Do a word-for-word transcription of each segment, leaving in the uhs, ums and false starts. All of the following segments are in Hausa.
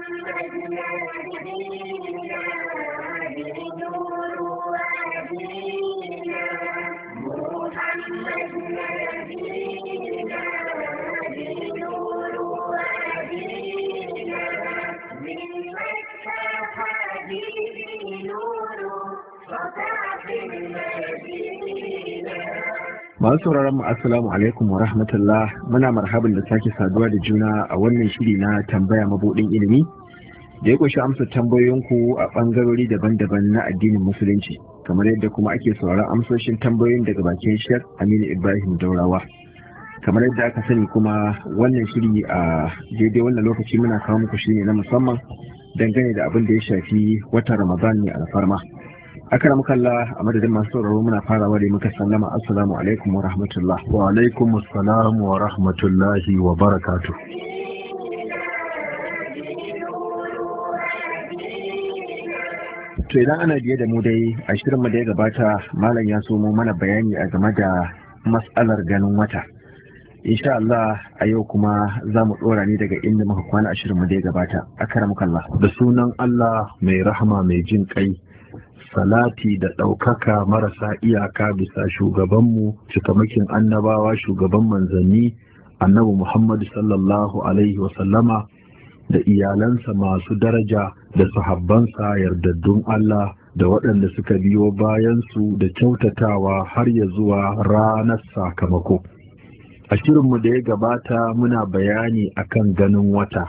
Masu sauraron mu assalamu alaikum wa rahmatullah, muna marhaban da sake saduwa da juna a wannan shiri na tambaya mabudin ilimi da ya kunshi amsa tambayoyinku a bangarori daban-daban na addinin musulunci, kamar yadda kuma ake sauraron amsoshin tambayoyin daga bakin Sheikh Aminu Ibrahim Daurawa. Kamar yadda aka sani kuma wannan shiri a daidai wannan lokaci muna kawo muku shiri na musamman dangane da abin da ya shafi watan Ramadan ne alfarma. Akaramuka Allah, a madadin masu sauraro muna farawa da muka sallama assalamu alaikum wa rahmatullah. Wa alaikum assalam wa rahmatullahi wa barakatuh. To idan ana biye da mu dai a shirinmu da ya gabata malam ya somo mana bayani a game da mas'alar ganin wata. Insha Allah a yau kuma za mu ɗora ne daga inda muka kwana a shirinmu da ya gabata. Akaramuka Allah. Da sunan Allah mai rahama mai jin ƙai. Salati da ɗaukaka marasa iyaka bisa shugabanmu cikamakin annabawa shugaban manzanni annabi Muhammad sallallahu alaihi wasallama da iyalansa masu daraja da sahabbansa yardaddun Allah da waɗanda suka biyo bayansu da kyautatawa har ya zuwa ranar sakamako. A shirinmu da ya gabata muna bayani akan ganin wata,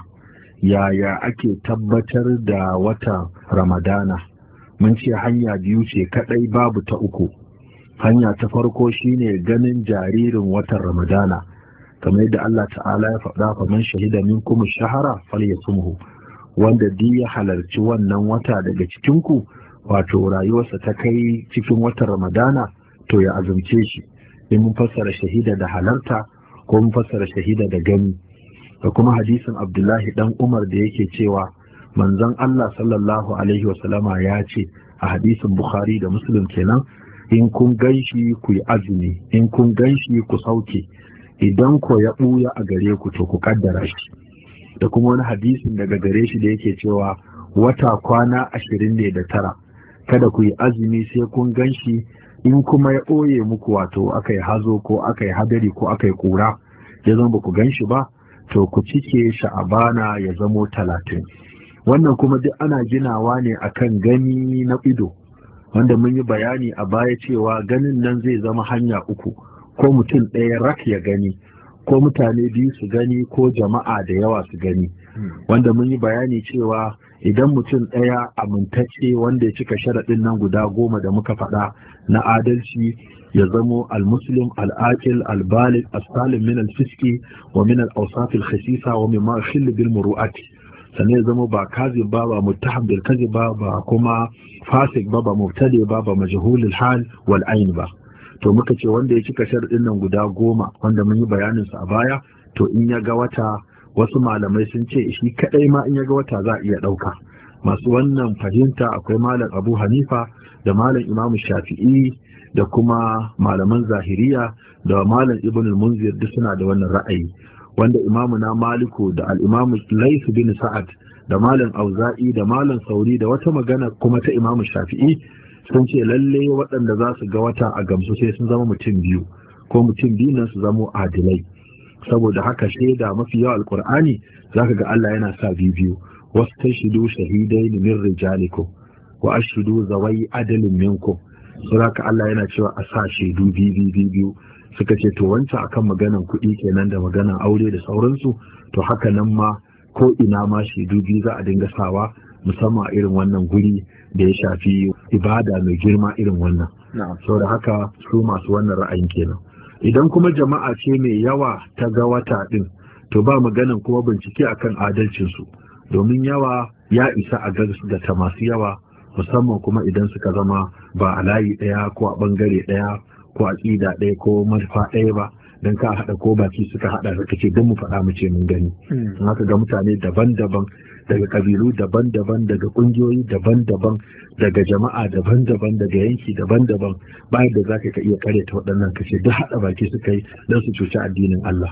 yaya ake tabbatar da watan Ramadana. Mun ce hanya biyu ce kadai babu ta uku. Hanya ta farko shine ganin jaririn watan Ramadana, kamar yadda Allah ta'ala ya faɗa fa man shahida minkum shahara falyasumhu, wanda duk ya halarci wannan wata daga cikin ku, wato rayuwarsa ta kai cikin watan Ramadana, to ya azumce shi. In mun fassara shahida da halarta ko mun fassara shahida da gani. Da kuma hadisin Abdullahi dan Umar da yake cewa manzon Allah sallallahu alaihi wasallama ya ce a hadisin Bukhari da Muslim kenan, in kun ganshi ku yi azumi, in kun ganshi ku sauke, idan ko ya ɓuya a gare ku to ku kaddara shi. Da kuma wani hadisin daga gare shi da yake cewa wata kwana ashirin ne da tara, kada ku yi azumi sai kun ganshi, in kuma ya ɓoye muku wato aka yi hazo ko aka yi hadari ko aka yi ƙura ya zama ba ku ganshi ba, to ku cike sha'abana ya zamo talatin. Wannan kuma duk ana ginawa ne akan gani na ido, wanda mun yi bayani a baya cewa ganin nan zai zama hanya uku, ko mutum ɗaya rak ya gani, ko mutane biyu su gani, ko jama'a da yawa su gani. Wanda mun yi bayani cewa idan mutum ɗaya amintacce wanda ya cika sharaɗin nan guda goma da muka faɗa na adalci, ya zamo al-muslim al-aqil al-baligh as-salim min al-fiski wa min al-awsaf al-khasisa wa mimma yukhillu bil muru'ati, sannan ya zama ba kazib ba ba muttaham bil kazib ba ba kuma fasik ba ba mubtadi ba ba majhulul hal wal ayn ba. To muka ce wanda ya cika sharadin nan guda goma wanda mun yi bayanin su a baya, to in ya ga wata, wasu malamai sun ce shi kadai ma in ya ga wata za a iya dauka. Masu wannan fahimta akwai malam Abu Hanifa da malam Imam Shafi'i da kuma malaman Zahiriya da malam Ibn al-Munzir duk suna da wannan ra'ayi, wanda imamu na Maliku da al'imamu Lais bin Sa'ad da malam Auza'i da malam Sauri da wata magana kuma ta imamu Shafi'i sun ce lalle waɗanda za su ga wata a gamsu sai sun zama mutum biyu, ko mutum biyu nan su zamo adilai. Saboda haka shaida mafi yawa alkur'ani zaka ga Allah yana sa biyu biyu, wasu tashidu shahidai min rijalikum wa ashidu zawai adalin minkum. Saboda Allah yana cewa a sa shaidu biyu biyu biyu. Suka ce to wancan akan maganan kuɗi kenan da maganan aure da sauransu, to haka nan ma ko ina ma shaidu biyu za a dinga sawa, musamman a irin wannan guri da ya shafi ibada mai girma irin wannan. Saboda haka su masu wannan ra'ayin kenan. Idan kuma jama'a ce mai yawa ta ga wata ɗin, to ba maganan kuma bincike akan adalcinsu, domin yawa ya isa a ga ta masu yawa, musamman kuma idan suka zama ba a layi ɗaya ko a ɓangare ɗaya ko aƙida ɗaya ko manufa ɗaya ba, don ka haɗa ko baki suka haɗa da kace don mu faɗa mu ce mun gani. In haka ga mutane daban-daban daga ƙabilu daban-daban daga ƙungiyoyi daban-daban daga jama'a daban-daban daga yanki daban-daban, bayan da zaka ka iya kare ta waɗannan kace duk haɗa baki suka yi don su cuci addinin Allah.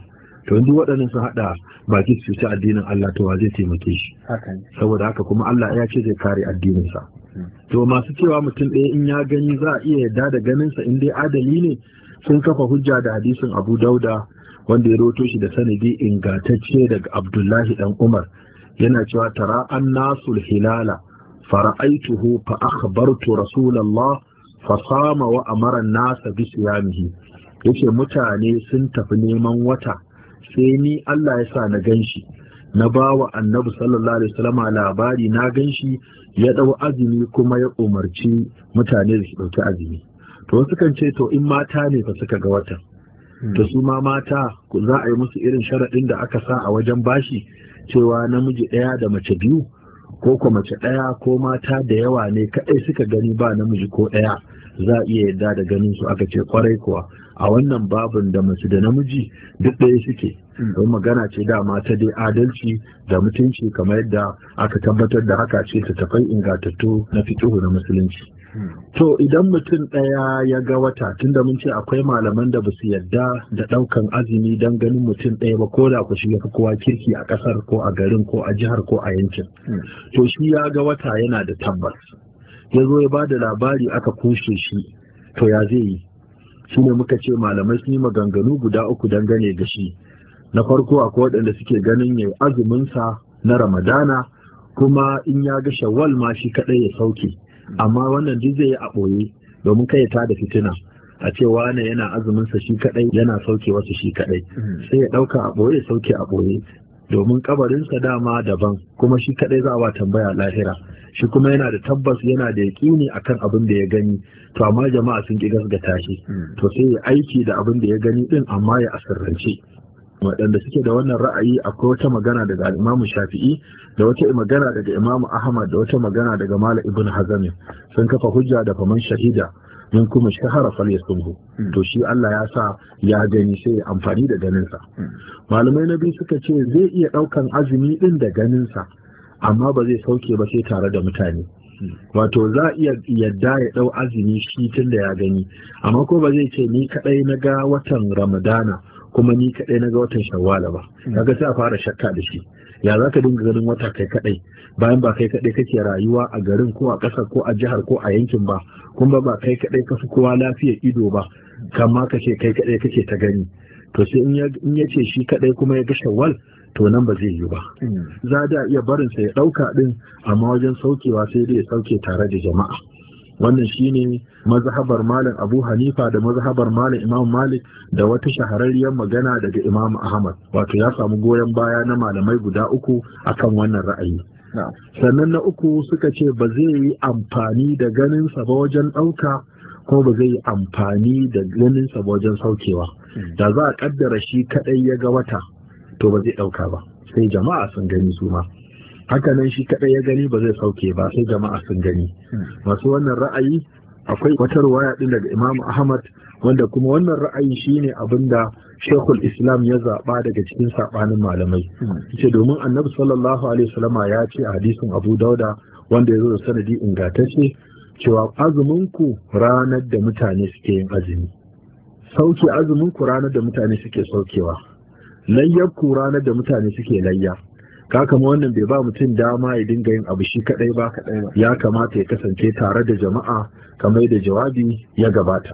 to yanzu waɗannan sun haɗa baki su ci addinin Allah to wa zai taimake shi saboda haka kuma Allah ya ce zai kare addininsa. To masu cewa mutum ɗaya in ya gani za a iya yarda da ganinsa in dai adali ne sun kafa hujja da hadisin Abu Dauda wanda ya roto shi da sanadi ingantacce daga Abdullahi dan Umar yana cewa tara an nasul hilala fara'aituhu fa akhbartu rasulullah fa sama wa amara an-nasa bi siyamihi. Yace mutane sun tafi neman wata sai ni Allah ya sa na ganshi na bawa annabi sallallahu alaihi wasallam labari na ganshi ya dau azumi kuma ya umarci mutane da su dauki azumi. To sukan ce to in mata ne fa suka ga watan to su ma mata za a yi musu irin sharaɗin da aka sa a wajen bashi cewa namiji ɗaya da mace biyu ko ko mace ɗaya ko mata da yawa ne kaɗai suka gani ba namiji ko ɗaya za a iya yadda da ganin su aka ce kwarai kuwa a wannan babin da mace da namiji duk ɗaya suke don magana ce da mata dai adalci da mutunci kamar yadda aka tabbatar da haka ce ta tafai ingantattu na fiqhu na musulunci. To idan mutum ɗaya ya ga wata tunda mun ce akwai malaman da ba su yarda da ɗaukan azumi don ganin mutum ɗaya ba ko da ku shi ya fi kowa kirki a ƙasar ko a garin ko a jihar ko a yankin. To shi ya ga wata yana da tabbas. Ya zo ya ba da labari aka kushe shi to ya zai yi. Shi ne muka ce malamai sun yi maganganu guda uku dangane da shi. Na farko akwai waɗanda suke ganin ya azuminsa na Ramadana kuma in ya ga Shawwal ma shi kaɗai ya sauke. Amma wannan duk zai yi a ɓoye domin kai ta da fitina a ce wane yana azumin sa shi kadai yana sauke wasu shi kadai sai ya ɗauka a ɓoye sauke a ɓoye domin kabarinsa dama daban kuma shi kadai za a wa tambaya lahira shi kuma yana da tabbas yana da yaƙini akan abin da ya gani to amma jama'a sun ki gasgata shi to sai ya aiki da abin da ya gani din amma ya asirrance. Waɗanda suke da wannan ra'ayi akwai wata magana daga Imam Shafi'i da wata magana daga Imam Ahmad da wata magana daga Malam Ibn Hazm sun kafa hujja da faman shahida min kuma shahara falyasumhu to shi Allah ya sa ya gani sai ya amfani da ganinsa. Malamai na biyu suka ce zai iya ɗaukan azumi ɗin da ganinsa amma ba zai sauke ba sai tare da mutane. Wato za a iya yadda ya ɗau azumi shi tun da ya gani amma ko ba zai ce ni kaɗai na ga watan Ramadana kuma ni kaɗai na ga watan Shawwala ba kaga sai a fara shakka da shi ya za ka dinga ganin wata kai kaɗai bayan ba kai kaɗai kake rayuwa a garin ko a ƙasar ko a jihar ko a yankin ba kuma ba kai kaɗai ka fi kowa lafiyar ido ba kama ka ce kai kaɗai kake ta gani to sai in ya ce shi kaɗai kuma ya ga Shawwal to nan ba zai yi ba za da iya barinsa ya ɗauka ɗin amma wajen saukewa sai dai ya sauke tare da jama'a. Wannan shine mazhabar Malam Abu Hanifa da mazhabar Malam Imam Malik da wata shahararriyar magana daga Imam Ahmad wato ya samu goyon baya na malamai guda uku akan wannan ra'ayi. Sannan na uku suka ce ba zai yi amfani da ganinsa ba wajen ɗauka ko ba zai yi amfani da ganinsa ba wajen saukewa. Da za a kaddara shi kaɗai ya ga wata to ba zai ɗauka ba sai jama'a sun gani su ma. Haka nan shi kaɗai ya gani ba zai sauke ba sai jama'a sun gani. Masu wannan ra'ayi akwai wata ruwaya ɗin daga Imam Ahmad wanda kuma wannan ra'ayi shine abin da Sheikhul Islam ya zaɓa daga cikin saɓanin malamai. Ce domin Annabi sallallahu alaihi wasallama ya ce a hadisin Abu Dauda wanda ya zo da sanadi ingantacce cewa azumin ku ranar da mutane suke yin azumi. Sauke azumin ku ranar da mutane suke saukewa. Layyar ku ranar da mutane suke layya. Ka kama wannan bai ba mutum dama ya dinga yin abu shi kadai ba ya kamata ya kasance tare da jama'a kamar da jawabi ya gabata.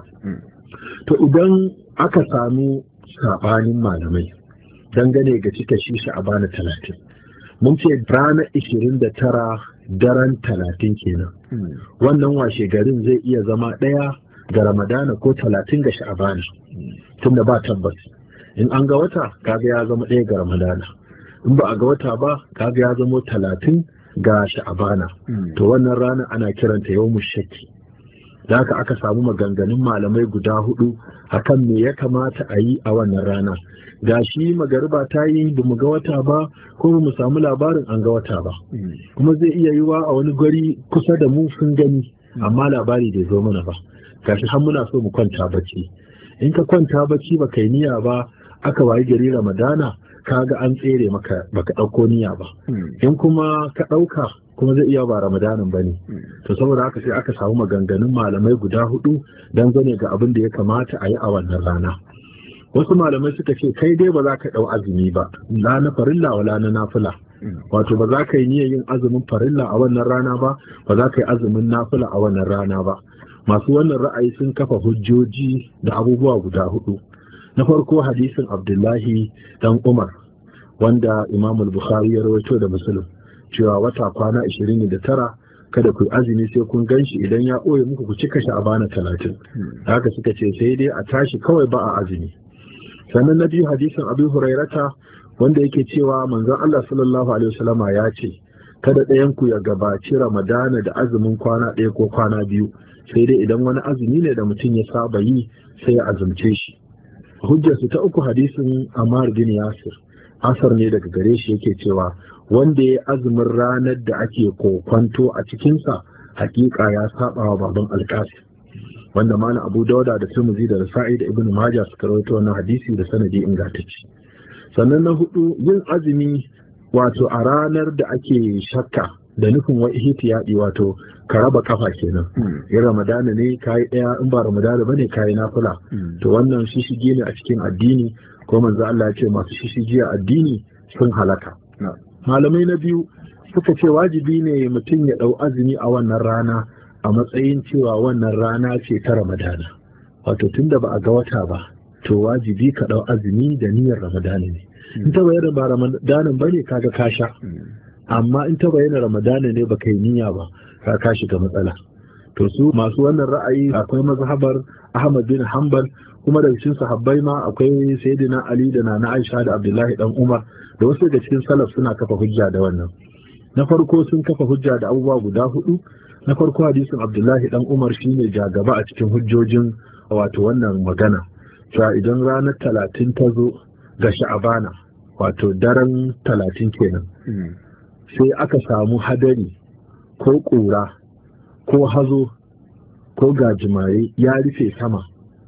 To idan aka samu sabanin malamai dangane ga cika shi sha'abana talatin mun ce ranar ishirin da tara daren talatin kenan wannan washe garin zai iya zama ɗaya ga Ramadana ko talatin ga sha'abana tunda ba tabbas in an ga wata kaga ya zama ɗaya ga Ramadana in ba a ga wata ba kaga ya zamo talatin ga sha'abana to wannan rana ana kiranta yawmu shakki da haka aka samu maganganun malamai guda hudu akan me ya kamata a yi a wannan rana ga shi magariba ta yi ba mu ga wata ba ko mu samu labarin an ga wata ba kuma zai iya yiwa a wani gari kusa da mu sun gani amma labari bai zo mana ba gashi har muna so mu kwanta bacci in ka kwanta bacci ba kai niyya ba aka wayi gari Ramadana kaga an tsere maka baka ɗauko niyya ba in kuma ka ɗauka kuma zai iya ba Ramadanin bane to saboda haka sai aka samu maganganun malamai guda hudu dangane ga abin da ya kamata a yi a wannan rana wasu malamai suka ce kai dai ba za ka ɗau azumi ba la na farilla wala na nafila, wato ba za ka yi niyyar yin azumin farilla a wannan rana ba, ba za ka yi azumin nafila a wannan rana ba. Masu wannan ra'ayi sun kafa hujjoji da abubuwa guda hudu. Na farko hadisin Abdullahi dan Umar wanda Imam al-Bukhari ya rawaito da Muslim cewa wata kwana ashirin da tara kada ku azumi sai kun ganshi, idan ya ɓoye muku ku cika shi a bana talatin. Haka suka ce sai dai a tashi kawai ba a azumi. Sannan na biyu hadisin Abu Hurairata wanda yake cewa manzon Allah sallallahu alaihi wasallama ya ce kada ɗayan ku ya gabaci Ramadana da azumin kwana ɗaya ko kwana biyu, sai dai idan wani azumi ne da mutum ya saba yi sai ya azumce shi. Hujjarsu ta uku hadisin Ammar bin Yasir, asar ne daga gare shi yake cewa wanda ya azumin ranar da ake kokwanto a cikinsa hakika ya saba wa baban alƙasi, wanda malam Abu Dauda da Tirmidhi da Nasa'i da Ibn Majah suka rawaito wannan hadisi da sanadi ingantacce. Sannan na hudu yin azumi wato a ranar da ake shakka da nufin wa ihtiyadi, wato ka raba kafa kenan. In Ramadana ne kayi daya, in ba Ramadana bane kayi nafila. To wannan shishige ne a cikin addini, ko manzo Allah ya ce masu shishige a addini sun halaka. Malamai na biyu suka ce wajibi ne mutum ya dau azumi a wannan rana a matsayin cewa wannan rana ce ta Ramadana, wato tunda ba a ga wata ba to wajibi ka dau azumi da niyyar Ramadana ne. In ta bayyana ba Ramadanan bane kaga ka sha, amma in ta bayyana Ramadana ne baka yi niyya ba ka ka shiga matsala. To su masu wannan ra'ayi akwai mazhabar Ahmad bin Hanbal, kuma daga cikin sahabbai ma akwai Sayyidina Ali da Nana Aisha da Abdullahi dan Umar da wasu daga cikin salaf suna kafa hujja da wannan. Na farko sun kafa hujja da abubuwa guda hudu. Na farko hadisin Abdullahi dan Umar shine jagaba a cikin hujjojin wato wannan magana, cewa idan ranar talatin ta zo ga Sha'abana, wato daren talatin kenan, sai aka samu hadari ko ƙura ko hazo ko gajimare ya rufe sama,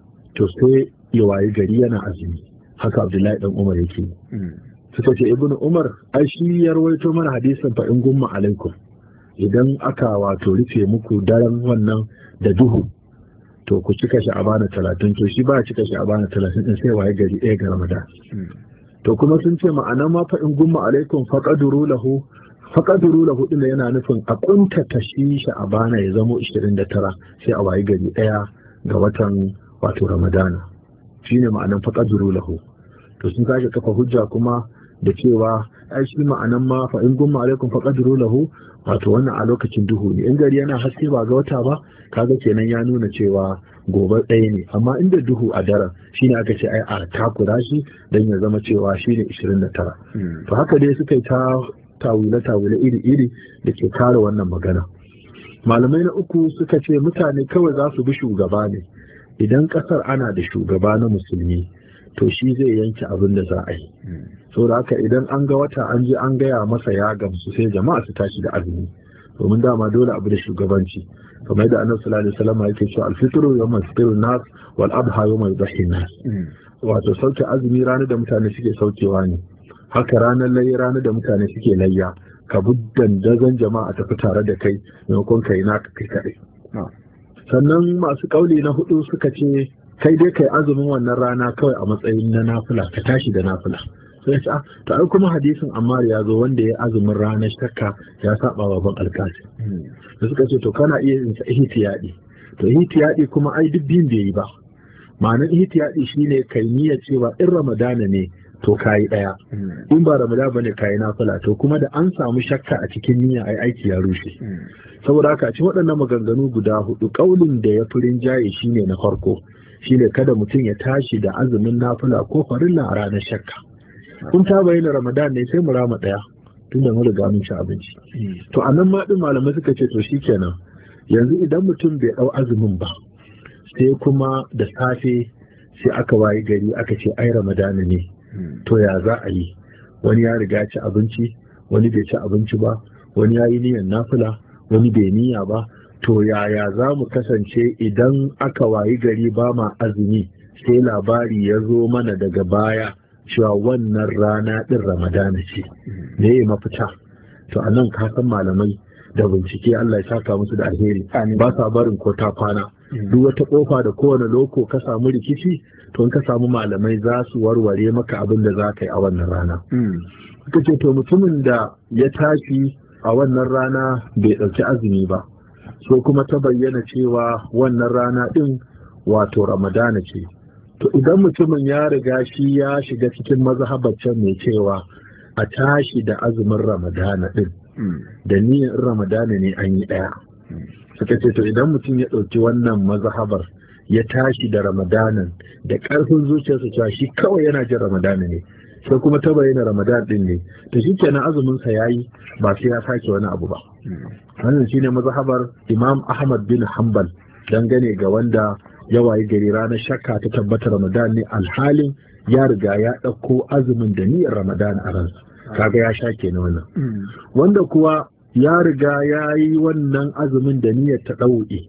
to sai ya wayi gari yana azumi. Haka Abdullahi dan Umar yake. Suka ce Ibn Umar ai shi ya rawaito mana hadisin fa in gumma alaikum, idan aka wato rufe muku daren wannan da duhu to ku cika shi a bana talatin, to shi ba cika shi a bana talatin din sai waye gari ɗaya ga Ramadan. To kuma sun ce ma'ana ma fa in gumma alaikum faqaduru lahu faqaduru lahu din yana nufin a kunta tashi shi a bana ya zamo ashirin da tara sai a waye gari ɗaya ga watan wato Ramadana, shine ma'anan faqaduru lahu. To sun sake kafa hujja kuma da cewa ai shi ma'anan ma fa in gumma alaikum faqadru lahu, wato wannan a lokacin duhu ne. In gari yana haske ba ga wata ba kaga kenan ya nuna cewa gobe ɗaya ne, amma inda duhu a daren shine aka ce ai a takura shi dan ya zama cewa shine ashirin da tara. To haka dai suka yi ta tawile tawile iri iri da ke kare wannan magana. Malamai na uku suka ce mutane kawai za su bi shugaba ne, idan kasar ana da shugaba na musulmi to shi zai yanke abin da za a yi. Saboda haka idan an ga wata an je an gaya masa ya gamsu sai jama'a su tashi da azumi, domin dama dole abu da shugabanci, kamar yadda Annabi sallallahu alaihi wasallam yake cewa al-fitru yawma yafṭiru an-nas wal adha yawma yudhhi an-nas. Wato sauke azumi ranar da mutane suke saukewa ne, haka ranar layya ranar da mutane suke layya, ka buddan dazan jama'a tafi tare da kai maimakon kai naka kai kaɗai. Sannan masu kauli na hudu suka ce kai dai kai azumin wannan rana kawai a matsayin na nafila, ka tashi da nafila. Sai ce to ai kuma hadisin Ammar ya zo wanda ya azumin ranar shakka ya saba wa ban alƙasi. Da suka ce to kana iya yin ihtiyadi. To ihtiyadi kuma ai duk biyun bai yi ba. Ma'anar ihtiyadi shine kai niyyar cewa in Ramadana ne to kayi daya, in ba Ramadana bane kayi nafila, to kuma da an samu shakka a cikin niyya ai aiki ya rushe. Saboda haka a cikin waɗannan maganganu guda hudu kaulin da ya fi rinjaye shine na farko, shine kada mutum ya tashi da azumin nafila ko farilla a ranar shakka. Kun ta bayyana Ramadan ne sai mu rama daya tunda mun riga mun ci abinci. To anan ma din malamai suka ce to shikenan, yanzu idan mutum bai dau azumin ba sai kuma da safe sai aka wayi gari aka ce ai Ramadan ne, to ya za a yi? Wani ya riga ci abinci, wani bai ci abinci ba, wani ya yi niyyar nafila, wani bai niyya ba, to yaya za mu kasance idan aka wayi gari ba ma azumi sai labari ya zo mana daga baya cewa wannan rana ɗin Ramadana ce, me ya mafita? To a nan kasan malamai da bincike Allah ya saka musu da alheri ba sa barin ko ta kwana duk wata kofa da kowane loko ka samu rikici to in ka samu malamai za su warware maka abin da za ka yi a wannan rana suka ce to mutumin da ya tashi a wannan rana bai ɗauki azumi ba so kuma ta bayyana cewa wannan rana ɗin wato ramadana ce to idan mutumin ya riga shi ya shiga cikin mazhabacin mai cewa a tashi da azumin ramadana ɗin da niyyar ramadana ne an yi ɗaya suka ce to idan mutum ya ɗauki wannan mazhabar ya tashi da ramadanan da ƙarfin zuciyarsa cewa shi kawai yana jin ramadana ne sai kuma ta bayyana ramadan din ne to shi kenan azumin sa yayi ba sai ya sake wani abu ba wannan shine mazhabar Imam Ahmad bin Hanbal dangane ga wanda ya wayi gari ranar shakka ta tabbata ramadan ne alhalin ya riga ya ɗauko azumin da niyyar ramadan a ransa kaga ya sha kenan wannan wanda kuwa ya riga ya yi wannan azumin da niyyar ta ɗauke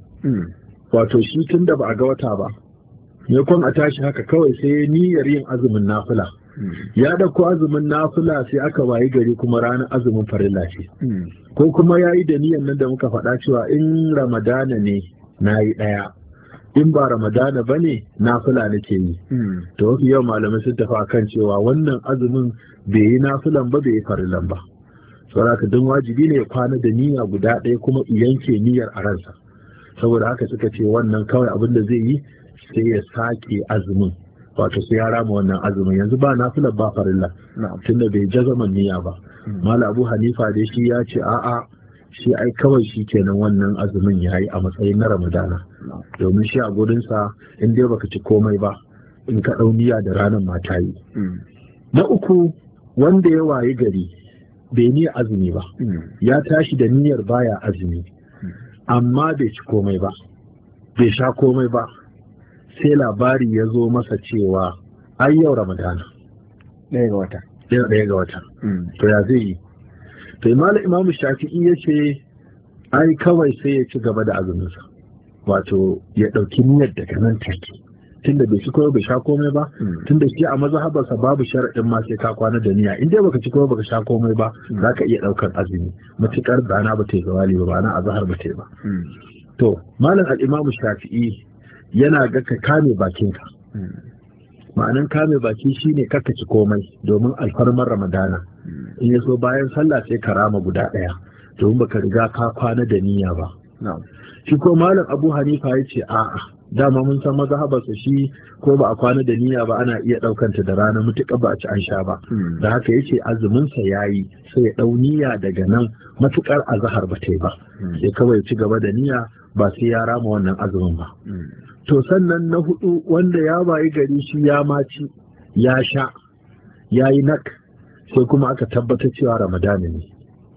wato shi tun da ba a ga wata ba ne kwan a tashi haka kawai sai niyyar yin azumin nafila ya dauko azumin nafila sai aka wayi gari kuma ranar azumin farilla ce ko kuma ya yi da niyyar nan da muka faɗa cewa in ramadana ne na yi ɗaya in ba ramadana ba ne nafila nake yi to wasu yau malamai sun tafi akan cewa wannan azumin bai yi nafilan ba bai yi farillan ba saboda haka don wajibi ne ya kwana da niyya guda ɗaya kuma yanke niyyar a ransa saboda haka suka ce wannan kawai abin da zai yi sai ya sake azumin wato sai ya rama wannan azumin yanzu ba nafilar ba farilla tunda bai jazaman niyya ba mala abu hanifa dai shi ya ce a'a shi ai kawai shi kenan wannan azumin ya yi a matsayin na ramadana domin shi a gurinsa in dai baka ci komai ba in ka ɗau niyya da ranar ma ta yi na uku wanda ya wayi gari bai niyya azumi ba ya tashi da niyyar baya azumi amma bai ci komai ba bai sha komai ba sai labari ya zo masa cewa ai yau ramadana ɗaya ga wata ɗaya ga wata to ya zai yi to imala imamu shafi'i ya ce ai kawai sai ya ci gaba da azuminsa wato ya ɗauki niyyar daga nan take tunda bai ci komai bai sha komai ba tunda shi a mazhabarsa babu sharaɗin ma sai ka kwana da niyya in dai baka ci komai baka sha komai ba za ka iya ɗaukar azumi matuƙar rana ba ta yi zawali ba ba na azhar ba ta yi ba to malam al-imamu shafi'i yana ga ka kame bakinka ma'anan kame baki shine kaka ci komai domin alfarmar ramadana in ya so bayan sallah sai ka rama guda ɗaya domin baka riga ka kwana da niyya ba shi ko malam abu hanifa ya ce a'a dama mun san mazhabarsa shi ko ba a kwana da niyya ba ana iya ɗaukanta da rana mutuƙa ba a ci an sha ba da haka yace azumin sa yayi sai ya ɗau niyya daga nan matuƙar azhar ba ta yi ba sai kawai ci gaba da niyya ba sai ya rama wannan azumin ba to sannan na hudu wanda ya bayi gari shi ya maci ya sha ya yi nak sai kuma aka tabbatar cewa ramadana ne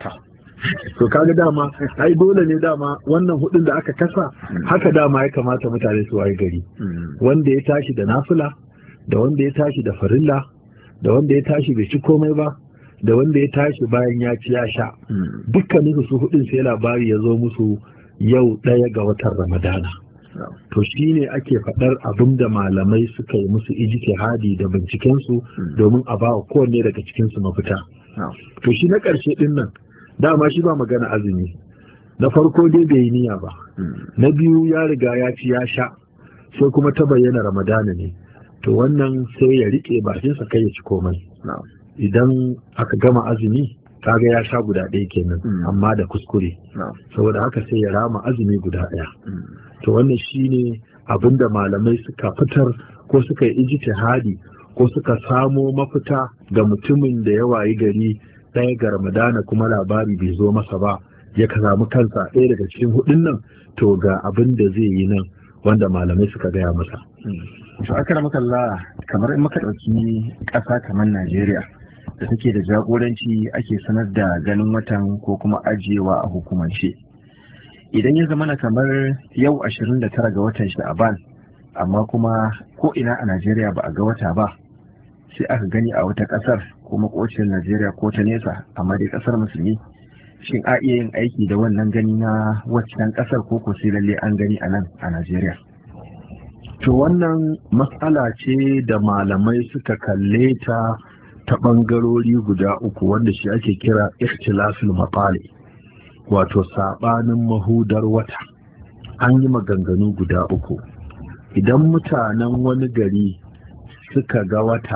to kaga dama ai dole ne dama wannan hudun da aka kasa haka dama ya kamata mutane su wayi gari wanda ya tashi da nafila da wanda ya tashi da farilla da wanda ya tashi bai ci komai ba da wanda ya tashi bayan ya ci ya sha dukkanin su hudun sai labari ya zo musu yau ɗaya ga watan ramadana to shi ne ake faɗar abin da malamai suka yi musu ijtihadi da bincikensu domin a bawa kowanne daga cikinsu mafita to shi na ƙarshe ɗin nan dama shi ba magana azumi na farko dai bai yi niyya ba na biyu ya riga ya ci ya sha sai kuma ta bayyana ramadana ne to wannan sai ya riƙe bakinsa kai ya ci komai idan aka gama azumi kaga ya sha guda ɗaya kenan amma da kuskure saboda haka sai ya rama azumi guda ɗaya to wannan shine abinda malamai suka fitar ko suka yi ijtihadi ko suka samo mafita ga mutumin da ya wayi gari ɗaya ga ramadana kuma labari bai zo masa ba ya samu kansa ɗaya daga cikin hudun nan to ga abin da zai yi nan wanda malamai suka gaya masa to akramaka Allah kamar in muka ɗauki ƙasa kamar Najeriya da take da jagoranci ake sanar da ganin watan ko kuma ajiyewa a hukumance idan ya zama na kamar yau ashirin da tara ga watan sha'aban amma kuma ko ina a Najeriya ba a ga wata ba sai aka gani a wata ƙasar ko makociyar Najeriya ko ta nesa amma dai ƙasar musulmi shin a iya yin aiki da wannan gani na waccan ƙasar ko ko sai lalle an gani a nan a Najeriya to wannan matsala ce da malamai suka kalle ta ta ɓangarori guda uku wanda shi ake kira ikhtilafil matsali wato saɓanin mahudar wata an yi maganganu guda uku. Idan mutanen wani gari suka ga wata,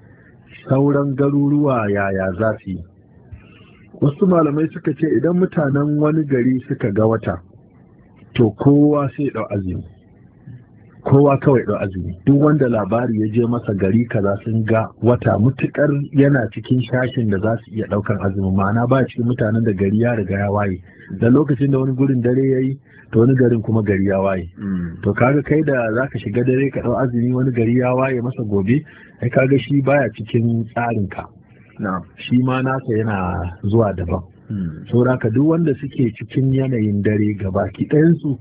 sauran garuruwa yaya za su yi? Wasu malamai suka ce idan mutanen wani gari suka ga wata, to kowa sai ɗau azumi. Kowa kawai ɗau azumi. Duk wanda labari ya je masa gari kaza sun ga wata, mutukar yana cikin shashin da za su iya ɗaukan azumi, ma'ana ba cikin mutanen da gari ya riga ya waye. Da lokacin da wani gurin dare ya yi, to wani garin kuma gari ya waye. To kaga kai da za ka shiga dare ka ɗau azumi, wani gari ya waye masa gobe, ai kaga shi baya cikin tsarinka. Shi ma nasa yana zuwa daban. Saboda ka duk wanda suke cikin yanayin dare gabaki ɗayansu,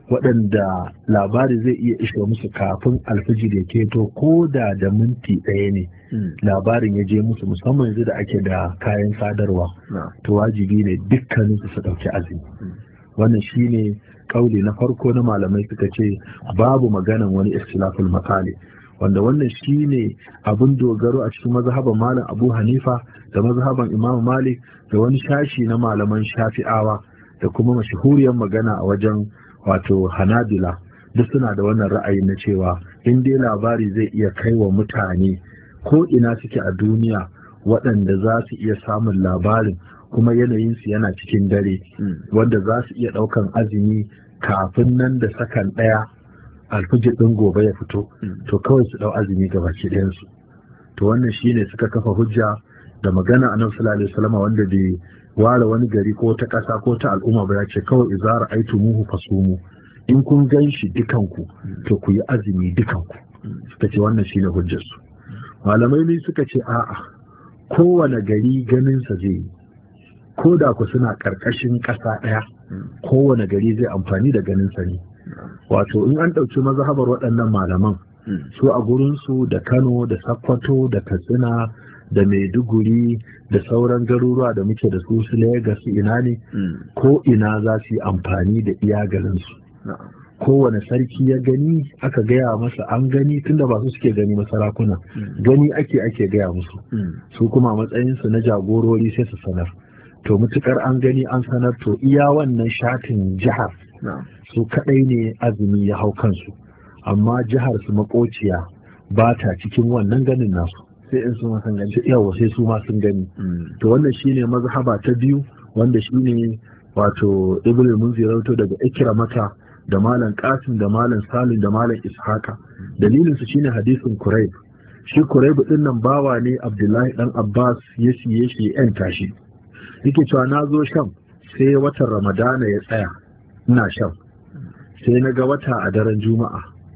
waɗanda labari zai iya ishe musu kafin alfijir ya keto ko da da minti ɗaya ne labarin ya je musu, musamman yanzu da ake da kayan sadarwa, to wajibi ne dukkaninsu su ɗauki azumi. Wannan shine kauli na farko na malamai, suka ce babu maganan wani ikhtilaful makali, wanda wannan shine abin dogaro a cikin mazhaban malam Abu Hanifa da mazhaban Imam Malik da wani shashi na malaman Shafi'awa, da kuma mashahuriyar magana a wajen wato Hanabila, duk suna da wannan ra'ayi na cewa in dai labari zai iya kai wa mutane ko ina suke a duniya, waɗanda za su iya samun labarin kuma yanayinsu yana cikin dare, wanda za su iya ɗaukan azumi kafin nan da sakan ɗaya alfijir ɗin gobe ya fito, to kawai su ɗau azumi ga baki ɗayansu. To wannan shine suka kafa hujja da magana annabi sallallahu alaihi wasallam, wanda bai ware wani gari ko ta ƙasa ko ta al'umma ba, ya ce kawai izara aitumuhu fasumu, in kun gan shi dukanku to ku yi azumi dukanku. Suka ce wannan shine hujjarsu. Malamai ne suka ce a'a, kowane gari ganinsa zai yi, ko da ku suna ƙarƙashin ƙasa ɗaya, kowane gari zai amfani da ganinsa ne. Wato in an ɗauki mazhabar waɗannan malaman, su a gurinsu da Kano da Sokoto da Katsina da Maiduguri da sauran garuruwa da muke da su su Legas ina ne, ko ina za su yi amfani da iya garinsu. Kowane sarki ya gani aka gaya masa an gani, tunda ba su suke gani masarakuna, gani ake ake gaya musu, su kuma matsayinsu na jagorori sai su sanar. To mutukar an gani an sanar, to iya wannan shatin jihar su kadai ne azumi ya hau kansu, amma jihar su makociya ba ta cikin wannan ganin nasu, sai in su ma sun gani. Yawa sai su ma sun gani. To wannan shine mazhaba ta biyu, wanda shine wato Ibn al-Munzir rawaito daga Ikramata da Malam Qasim da Malam Salim da Malam Ishaqa. Dalilin su shine hadisin Kurayb. Shi Kurayb din nan bawa ne Abdullahi dan Abbas ya siye shi yan tashi. Yake cewa na zo Sham sai watan Ramadana ya tsaya ina Sham, sai na ga wata a daren Juma'a,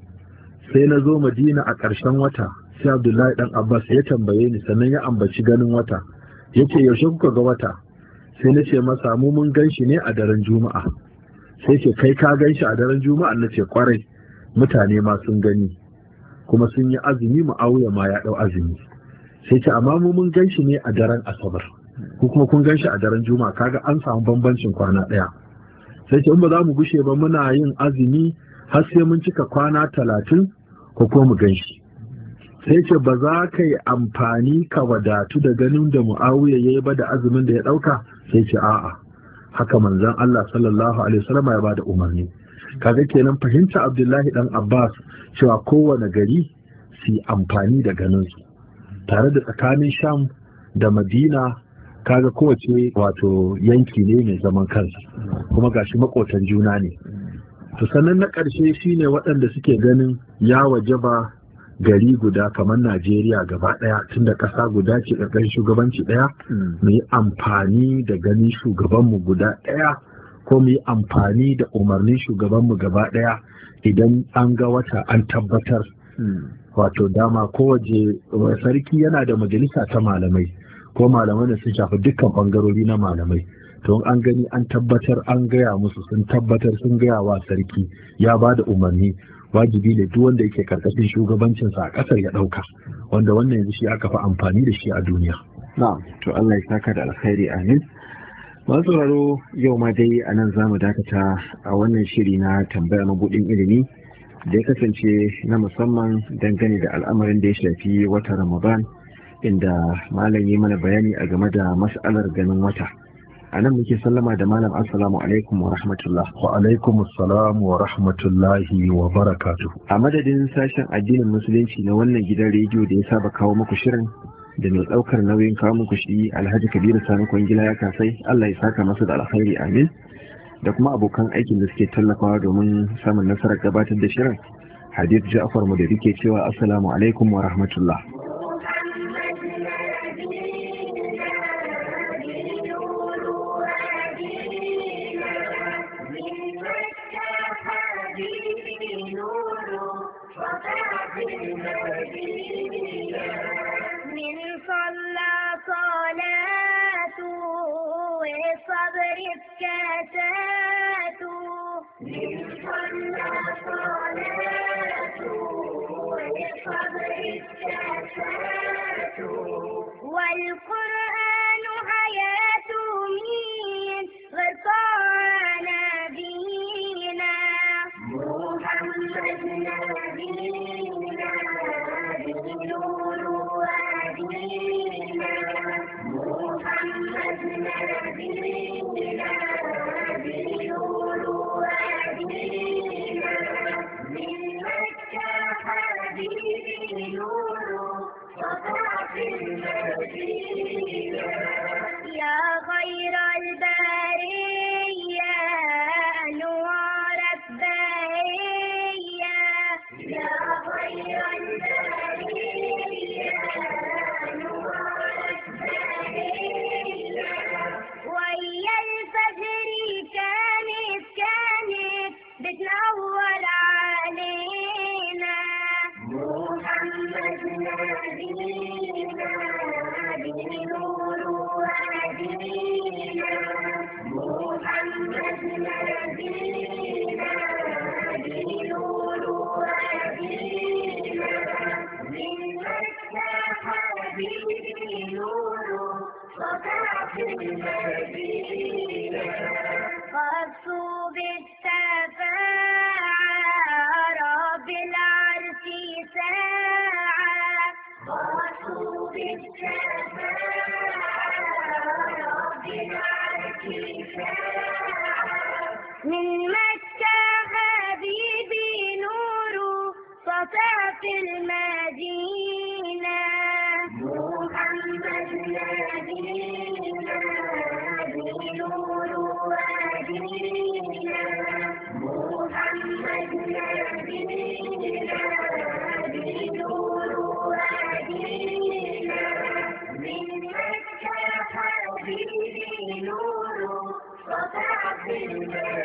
sai na zo Madina a ƙarshen wata, sai Abdullahi dan Abbas ya tambaye ni, sannan ya ambaci ganin wata, yace yaushe kuka ga wata? Sai na ce masa mu mun gan shi ne a daren Juma'a. Sai ce kai ka gan shi a daren Juma'a? Na ce kwarai, mutane ma sun gani kuma sun yi azumi, Muawiya ma ya dau azumi. Sai ce amma mu mun gan shi ne a daren Asabar, ko kuma kun gan shi a daren Juma'a, kaga an samu bambancin kwana ɗaya. Sai ce in ba za mu gushe ba muna yin azumi har sai mun cika kwana talatin ko kuma mu gan shi. Sai ce ba za ka yi amfani ka wadatu da ganin da Muawiya ya yi ba da azumin da ya ɗauka? Sai ce a'a, haka manzon Allah sallallahu alaihi wasallam ya bada umarni. Kaga kenan fahimta Abdullahi dan Abbas cewa kowane gari su yi amfani da ganin su, tare da tsakanin Sham da Madina kaga kowace wato yanki ne mai zaman kansa, kuma gashi makotan juna ne. To sannan na ƙarshe shine waɗanda suke ganin ya wajaba gari guda kamar Najeriya gaba ɗaya, tunda ƙasa guda ce ƙarƙashin shugabanci ɗaya, mu yi amfani da ganin shugabanmu guda ɗaya, ko mu yi amfani da umarnin shugabanmu gaba ɗaya idan an ga wata an tabbatar. Wato dama kowace sarki yana da majalisa ta malamai, ko malamai da sun shafi dukkan ɓangarori na malamai. To an gani an tabbatar, an gaya musu sun tabbatar, sun gaya wa sarki ya ba da umarni, wajibi ne duk wanda yake karkashin shugabancinsa a ƙasar ya ɗauka, wanda wannan yanzu shi aka fi amfani da shi a duniya. Na'am, to Allah ya saka da alkhairi, amin. Masu sauraro, yau ma dai a nan za mu dakata a wannan shiri na tambaya mabuɗin ilimi da ya kasance na musamman dangane da al'amarin da ya shafi wata Ramadan, inda malam yi mana bayani a game da mas'alar ganin wata. a nan muke sallama da malam assalamu alaikum wa rahmatullah. Wa alaikum assalam wa rahmatullahi wa barakatuh. A madadin sashen addinin musulunci na wannan gidan rediyo da ya saba kawo muku shirin da mai ɗaukar nauyin kawo muku shi Alhaji Kabiru Sani Kwangila ya kasai, Allah ya saka masa da alkhairi amin, da kuma abokan aikin da suke tallafawa domin samun nasarar gabatar da shirin. Hadith Ja'far mu da rike cewa assalamu alaikum wa rahmatullah. من صلى صلاته والصبر بكاساته من صلى صلاته والصبر بكاساته والقرآن حياته من غطاء نبينا محمد نبينا بنور وادينا محمد نبينا بنور وادينا من مكة حبيبي نور سطع في المدينة يا خير البرية أنوار البهية يا خير البرية أنوار البهية ويا الفجر كانت كانت بتنور علينا محمد نبينا بنور وادينا محمد نبينا بنور وادينا من مكة حبيبي نور سطع في المدينة خصوا بالشفاعة رب العرش ساعة خصوا بالشفاعة رب العرش ساعة من مكة حبيبي نور سطع في المدينة محمد نبينا بنور وادينا محمد نبينا بنور وادينا من مكة حبيبي نور سطع في المدينة